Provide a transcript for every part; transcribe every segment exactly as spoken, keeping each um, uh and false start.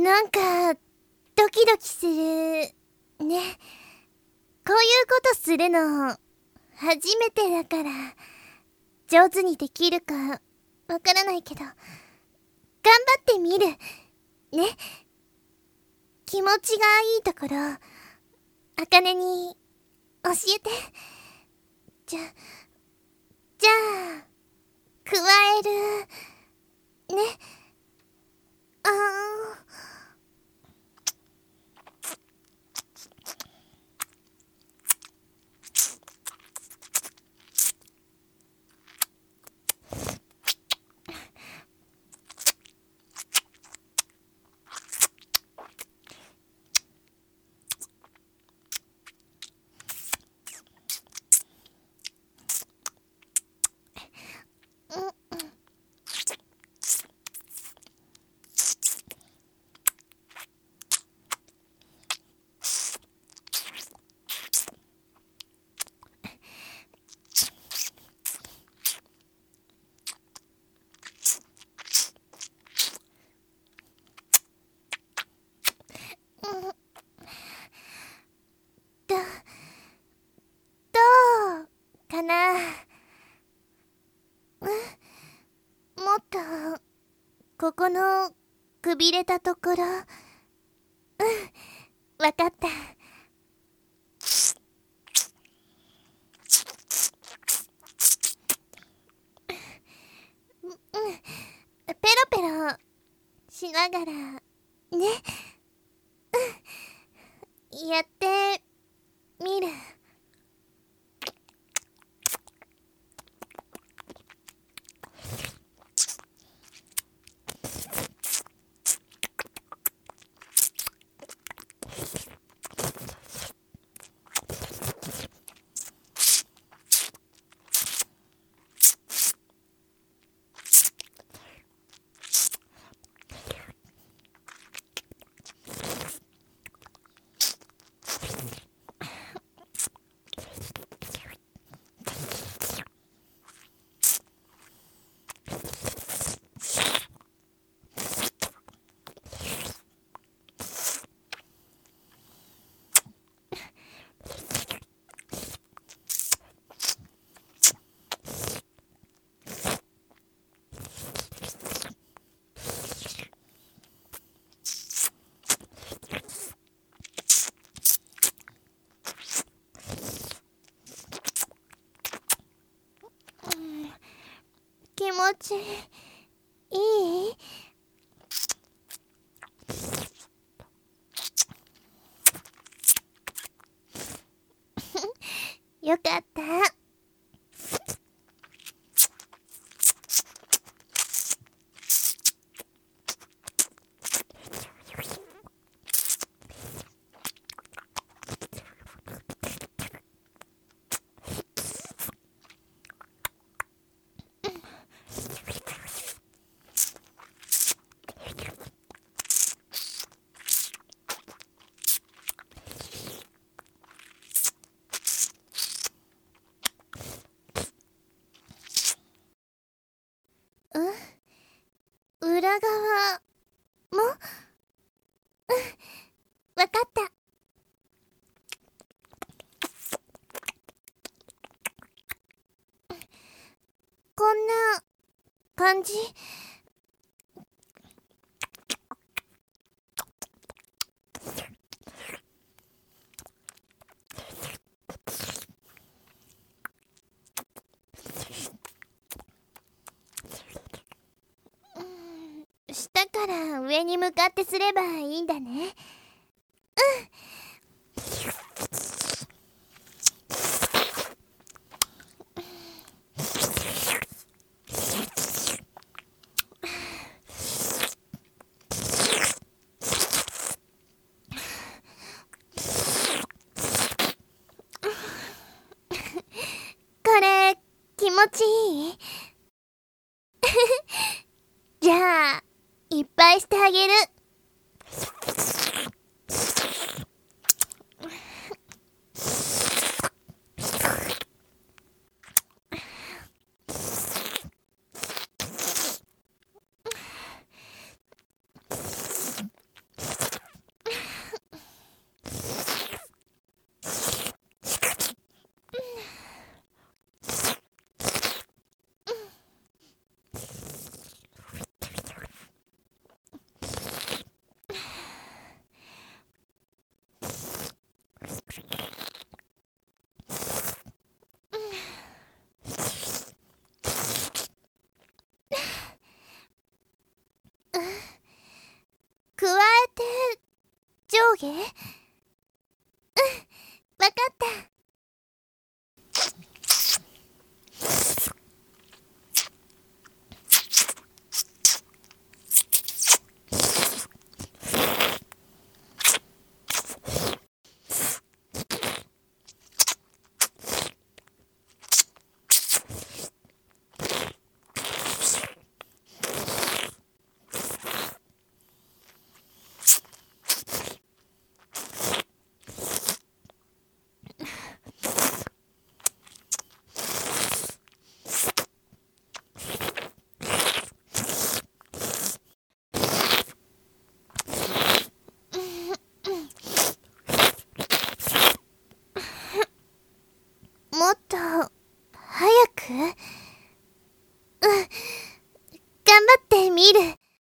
なんかドキドキするね。こういうことするの初めてだから上手にできるかわからないけど頑張ってみるね。気持ちがいいところあかねに教えて。じゃじゃあ加えるね。あーど、どうかな。うん、もっとここのくびれたところ、うん、わかった。うん、ペロペロしながらね、うん、やってみる。気持ちいい？よかった。裏側も、うん、わかった。こんな感じ。下から上に向かってすればいいんだね。うん。これ気持ちいい？じゃあいっぱいしてあげる。 加えて上下。うん、わかった。もっと早く、うん、頑張ってみる。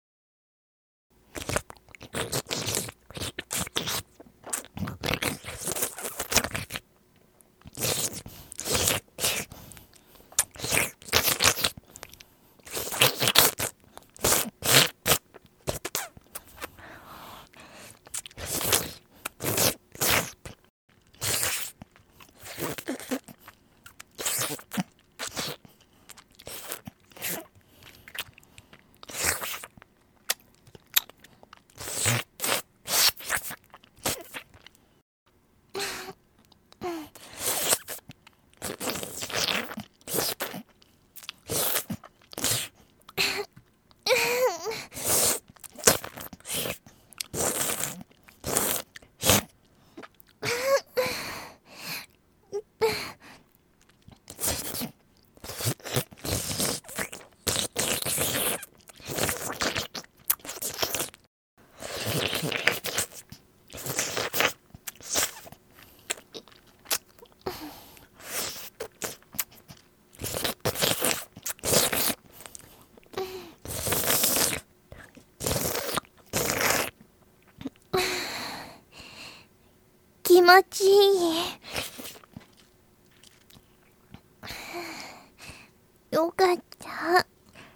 気持ちいい。よかった。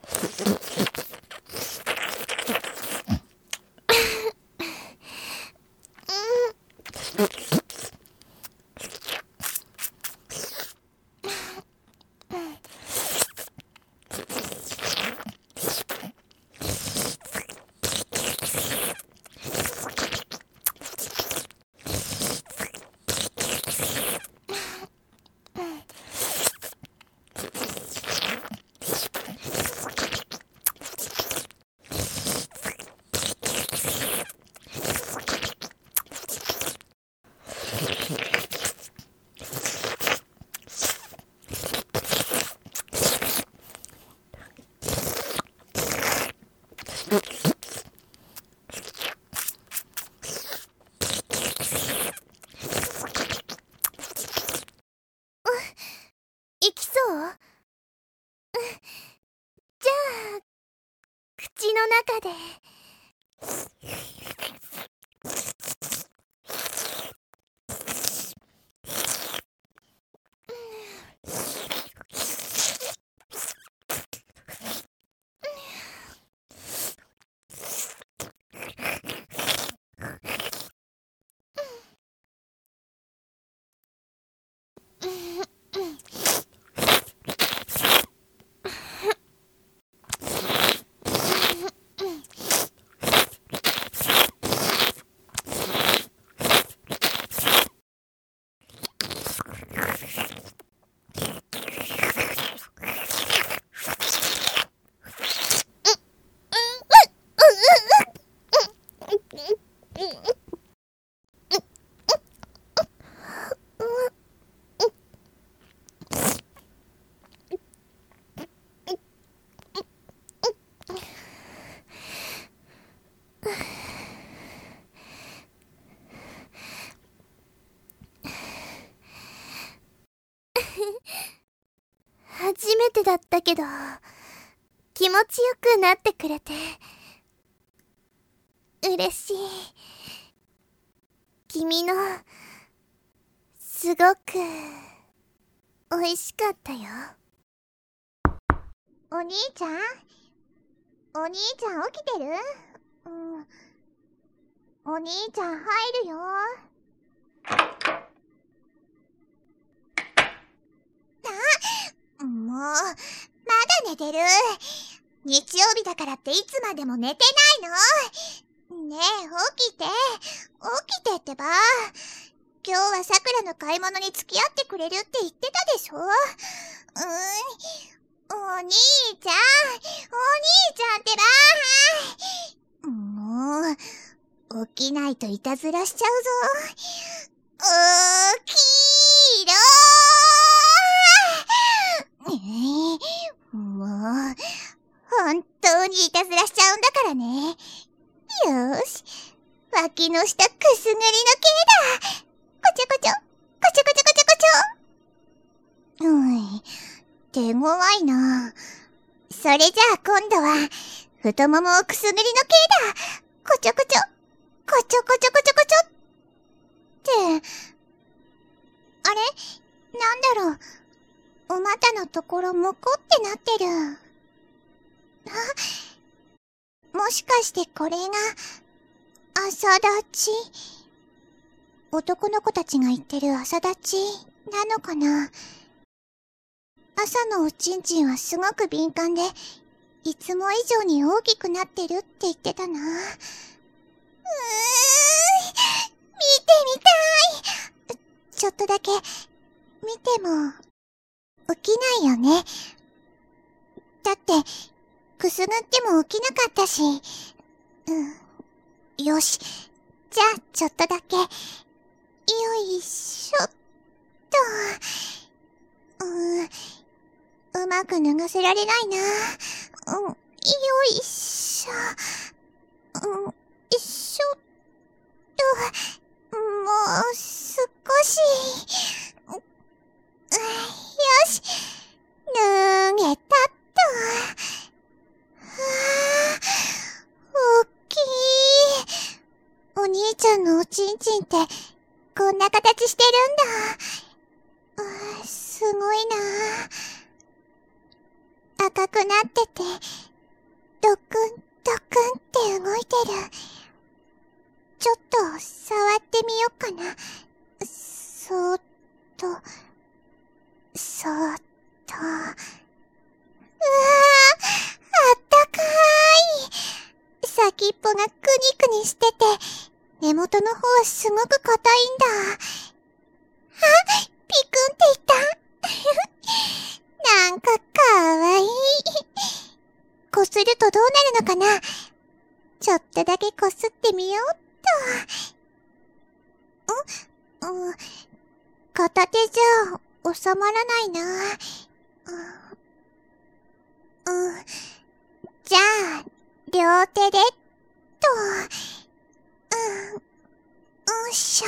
いきそう？じゃあ、口の中で。初めてだったけど、気持ちよくなってくれて嬉しい。君のすごく美味しかったよ。 お兄ちゃんお兄ちゃん起きてる？うん、 お兄ちゃん入るよ。あ、もう、まだ寝てる。日曜日だからっていつまでも寝てないの？ねえ、起きて。起きてってば。今日はさくらの買い物に付き合ってくれるって言ってたでしょ？うーん。お兄ちゃん、お兄ちゃんってば。もう、起きないといたずらしちゃうぞ。起きろー。もう、本当にいたずらしちゃうんだからね。よーし。脇の下くすぐりの刑だ。こちょこちょ、こちょこちょこちょこちょ。うい、手強いな。それじゃあ今度は、太ももをくすぐりの刑だ。こちょこちょ、こちょこちょこちょこちょ。って、あれ？なんだろう。お股のところむこってなってる。あ、もしかしてこれが、朝立ち？男の子たちが言ってる朝立ちなのかな？朝のおちんちんはすごく敏感で、いつも以上に大きくなってるって言ってたな。うーん、見てみたい。ちょっとだけ、見ても、起きないよね。だって、くすぐっても起きなかったし。うん。よし。じゃあ、ちょっとだけ。よいしょっと。うーん。うまく脱がせられないな。うん。よいしょ。うん。よいしょっと。もう、少し。よし。脱げたっと。おっきい。お兄ちゃんのおちんちんって、こんな形してるんだ。すごいな。赤くなってて、ドクンドクンって動いてる。ちょっと触ってみよっかな。そーっと、そーっと。うわー、あったかーい。先っぽがくにくにしてて、根元の方はすごく硬いんだ。あ、ピクンって言った。なんかかわいい。こするとどうなるのかな？ちょっとだけこすってみようっと。ん？うん。片手じゃ収まらないな。うん。うん。じゃあ、両手でっと。うん。よいしょ。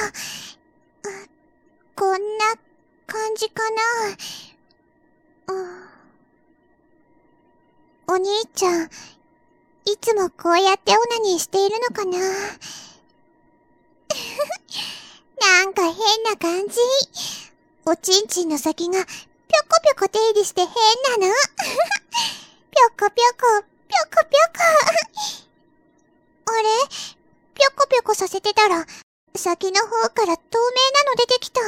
こんな感じかな。うん。お兄ちゃん、いつもこうやってオナニーしているのかな？なんか変な感じ。おちんちんの先がぴょこぴょこ出入りして変なの。ぴょこぴょこ、ぴょこぴょこ。あれ？ぴょこぴょこさせてたら、先の方から透明なの出てきた。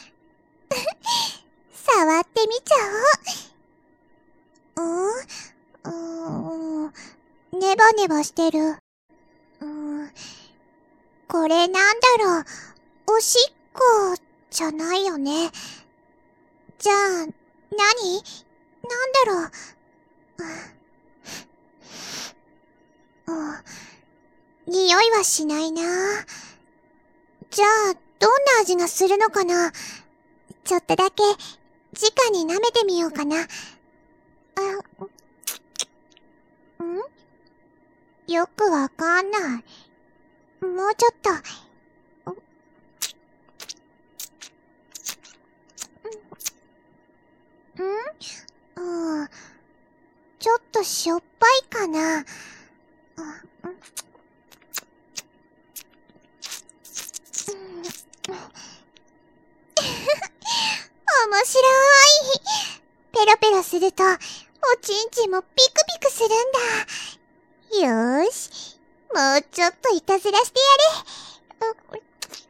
触ってみちゃおう。うん？うーん。ネバネバしてる。うーん。これなんだろう。おしっこじゃないよね。じゃあ、何？なんだろう。うん。匂いはしないな。じゃあ、どんな味がするのかな。ちょっとだけ、直に舐めてみようかな。あ、ん？よくわかんない。もうちょっと。ん？うん。ちょっとしょっぱいかな。面白い。ペロペロすると、おちんちんもピクピクするんだ。よーし、 もうちょっといたずらしてやれ。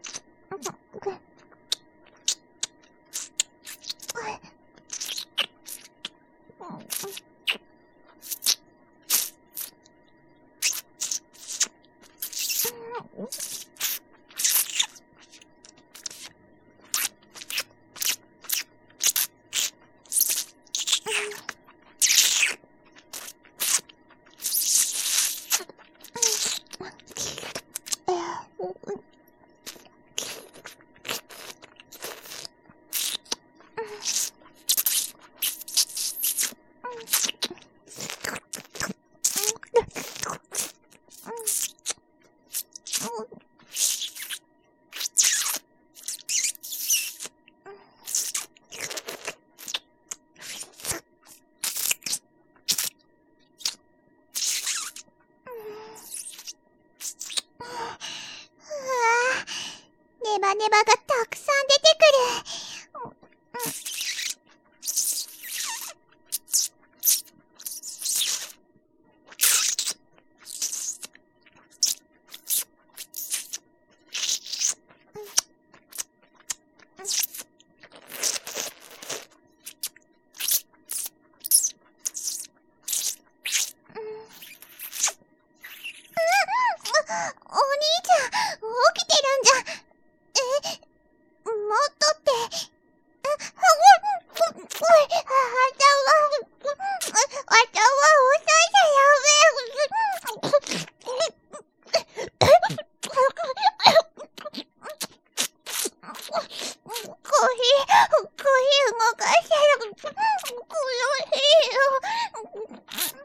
ネバネバがたくさん出てくる。お兄ちゃん、起きてるんじゃ。え、もっとって。あ、ご、ご、ご、あたは、あたは遅いだよ、コーヒー、コーヒー動かしたら、苦しいよ。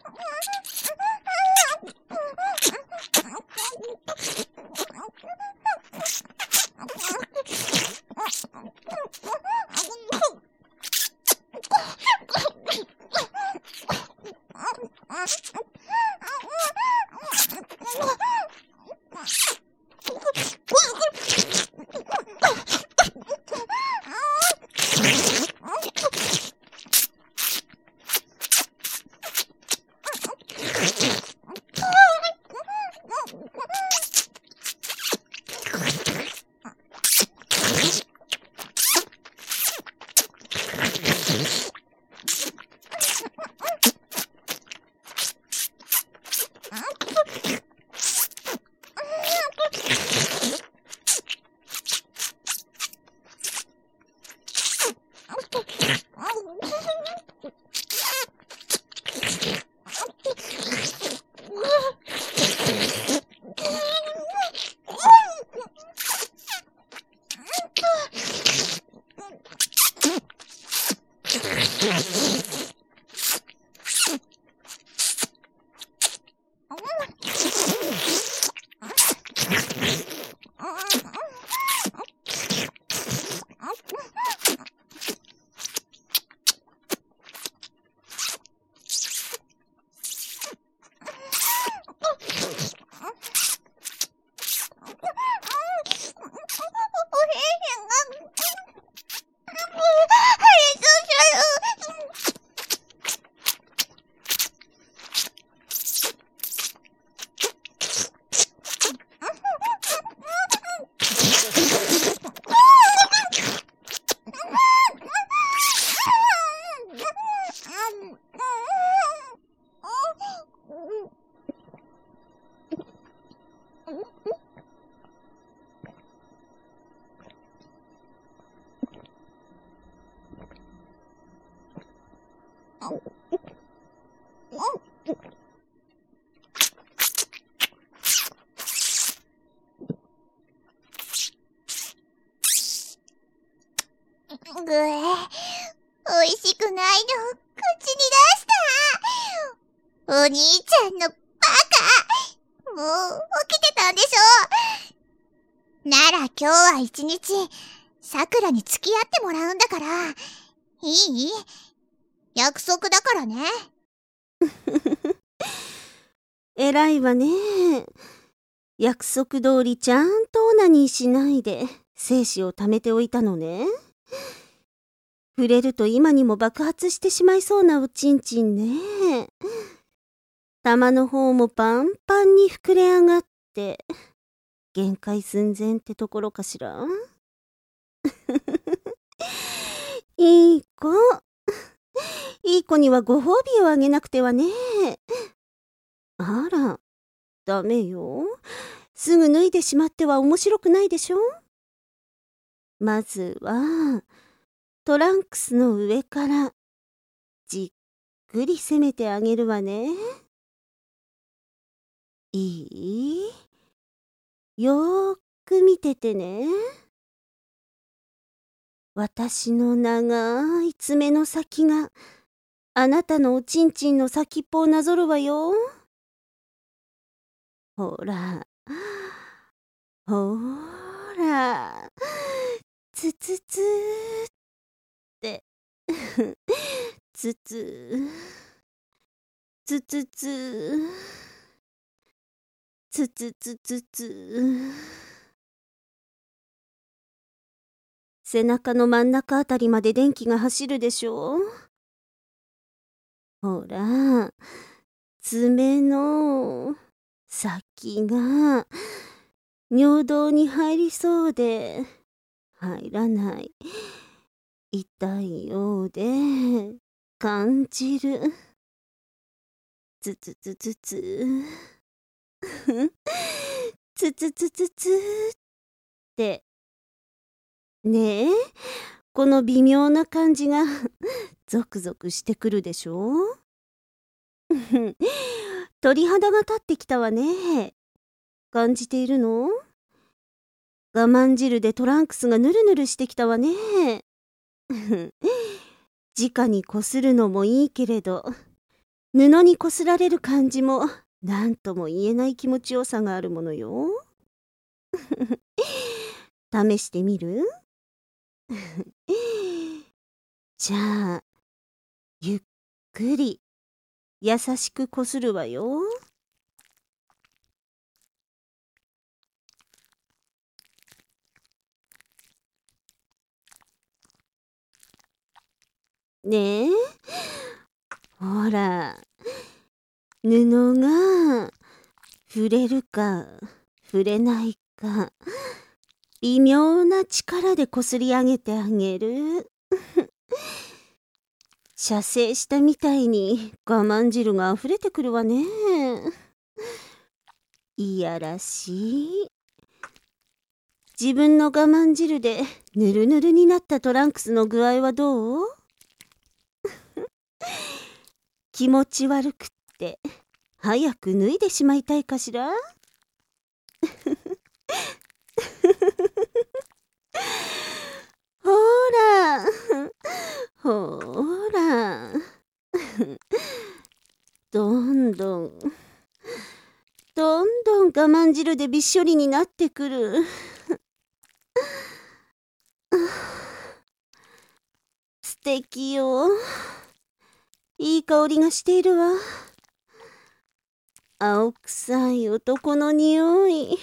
ぐえ、おいしくないの、口に出した。お兄ちゃんのバカ。もう、起きてたんでしょ。なら今日は一日、桜に付き合ってもらうんだから。いい？約束だからね。 偉いわね。約束通りちゃんとオナニーしないで精子を貯めておいたのね。触れると今にも爆発してしまいそうなおちんちんね。玉の方もパンパンに膨れ上がって限界寸前ってところかしら。いい子。いい子にはご褒美をあげなくてはね。あら、ダメよ。すぐ脱いでしまっては面白くないでしょ。まずはトランクスの上からじっくり攻めてあげるわね。いい？よーく見ててね。私の長い爪の先があなたのおちんちんの先っぽをなぞるわよ。ほら、ほら、つつつーって、つつ、つつつ、つつつつつ。背中の真ん中あたりまで電気が走るでしょ。ほら、爪の先が尿道に入りそうで入らない。痛いようで感じる。つつつつつ。つつつつつってねえ、この微妙な感じがゾクゾクしてくるでしょ。鳥肌が立ってきたわね。感じているの？我慢汁でトランクスがヌルヌルしてきたわね。直にこするのもいいけれど、布にこすられる感じも何とも言えない気持ちよさがあるものよ。試してみる？じゃあゆっくり優しくこするわよ。ねえ、ほら、布が触れるか触れないか微妙な力でこすり上げてあげる。射精したみたいに我慢汁があふれてくるわね。いやらしい。自分の我慢汁でぬるぬるになったトランクスの具合はどう？気持ち悪くって早く脱いでしまいたいかしら。ほらほらどんどんどんどん我慢汁でびっしょりになってくる。素敵よ。いい香りがしているわ。青臭い男の匂い。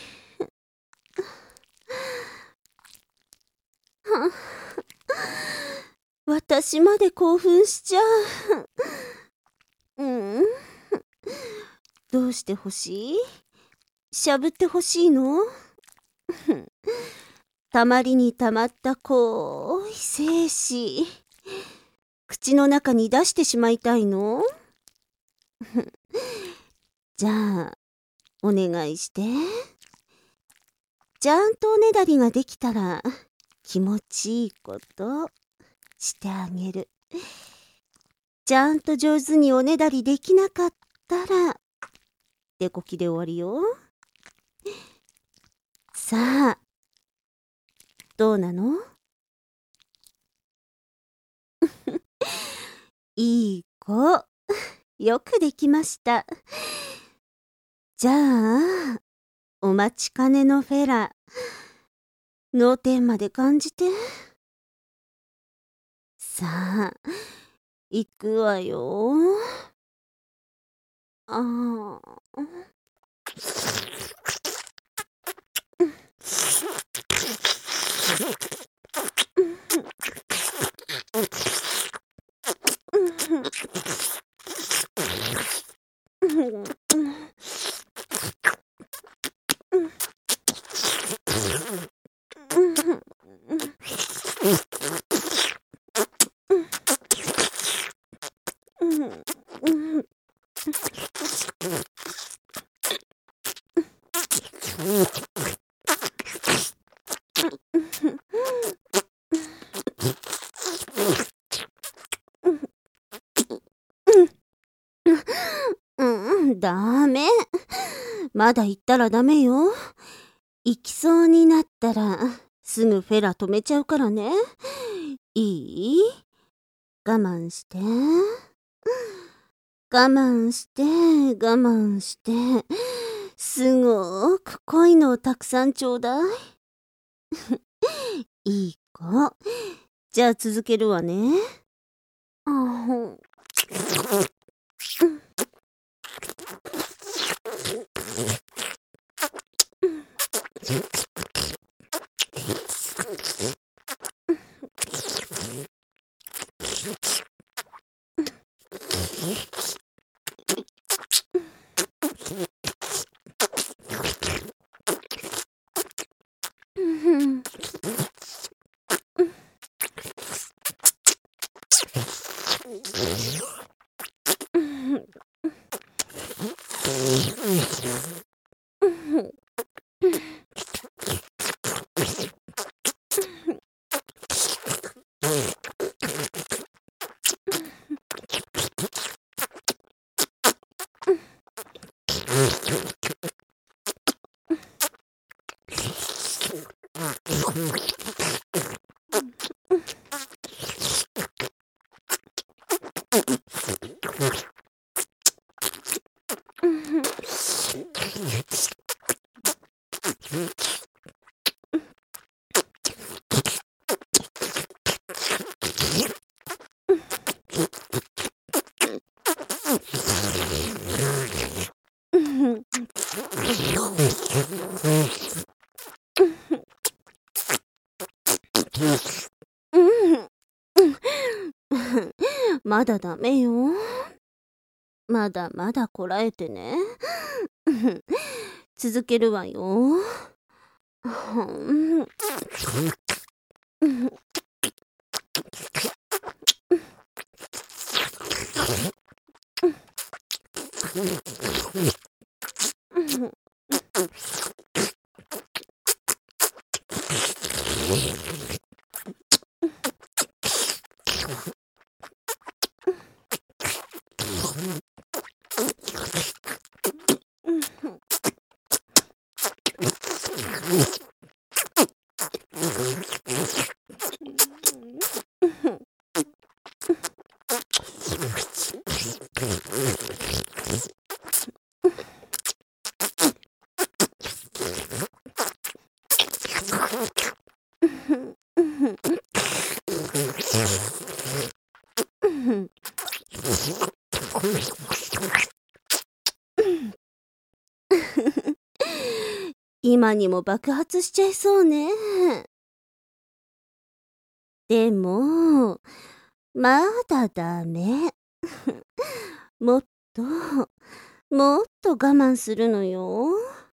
私まで興奮しちゃう。うん。どうしてほしい？しゃぶってほしいの？たまりにたまった濃い精子、口の中に出してしまいたいの？じゃあお願いして。ちゃんとおねだりができたら気持ちいいことしてあげる。ちゃんと上手におねだりできなかったら手こきで終わりよ。さあどうなの？いい子、よくできました。じゃあお待ちかねのフェラ、脳天まで感じて。さあ行くわよ。ああ。 うん、ダメ。まだ行ったらダメよ。行きそうになったらすぐフェラ止めちゃうからね。いい？我慢して。我慢して、我慢して。すごく濃いのをたくさんちょうだい。いい子。じゃあ続けるわね。あほん。まだダメよ。まだまだこらえてね。続けるわよ。今にも爆発しちゃいそうね。でも、まだダメ。もっと、もっと我慢するのよ。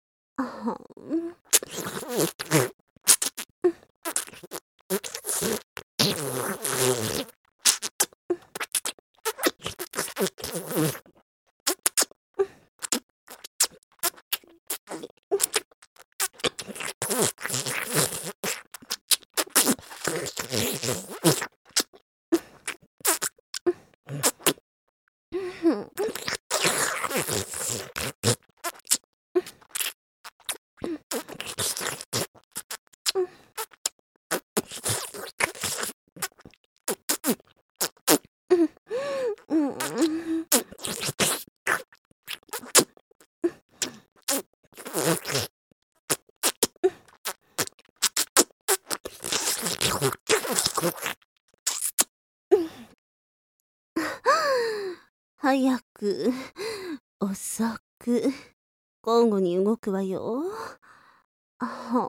早く、遅く、交互に動くわよ。あ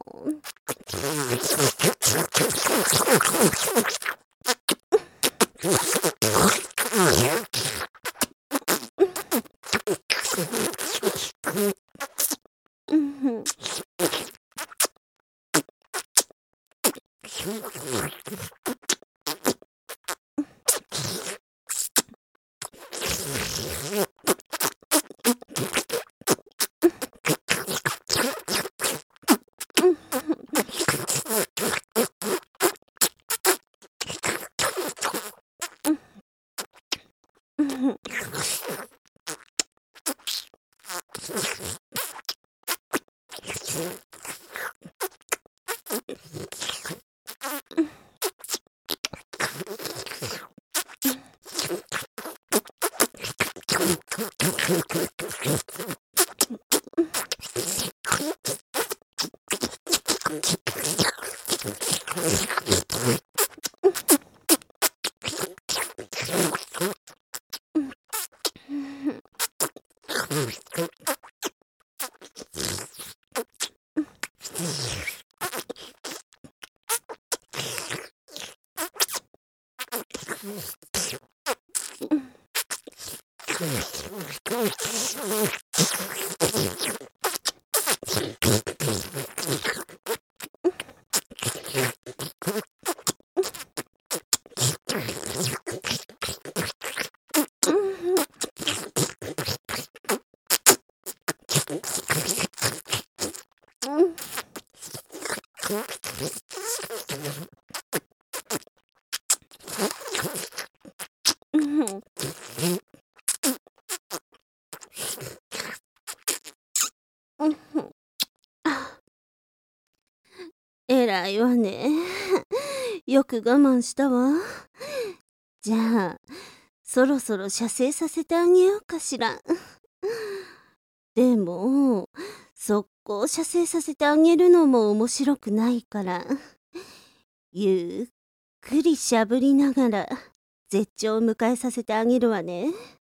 えらいわね。よく我慢したわ。じゃあ、そろそろ射精させてあげようかしら。でも、速攻射精させてあげるのも面白くないから、ゆっくりしゃぶりながら絶頂を迎えさせてあげるわね。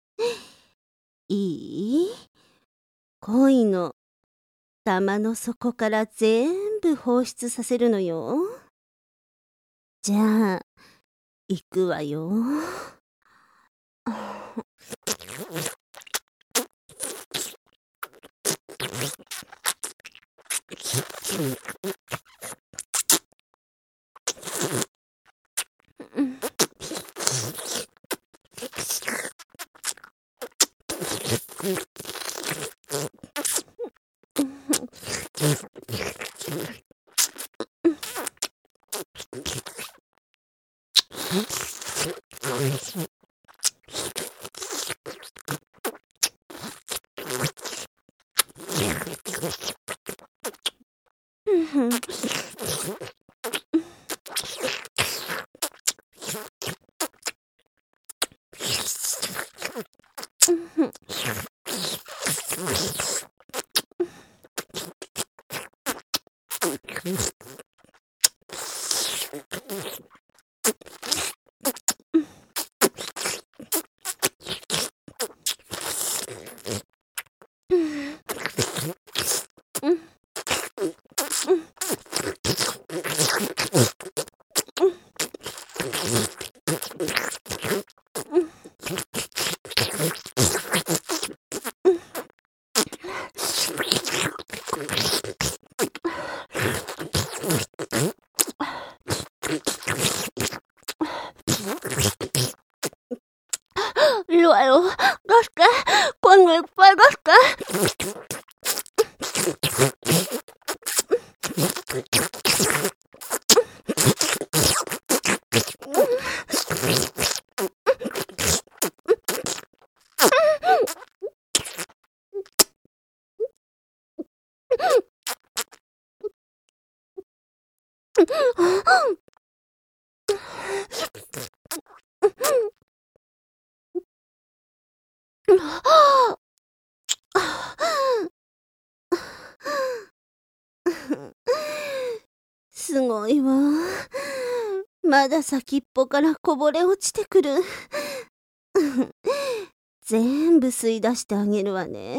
いい？恋の玉の底から全部放出させるのよ。じゃあ、行くわよ。Luego, los que, cuando el fuego está...すごいわ。まだ先っぽからこぼれ落ちてくる。全部吸い出してあげるわね。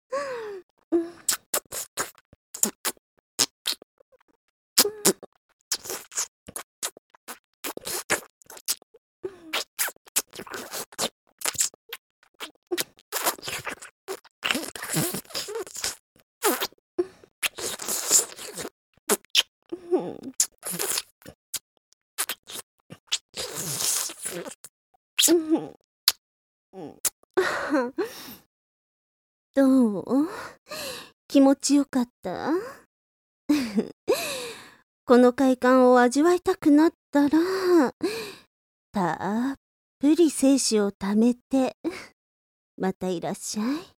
どう？気持ちよかった？この快感を味わいたくなったら、たっぷり精子をためて、またいらっしゃい。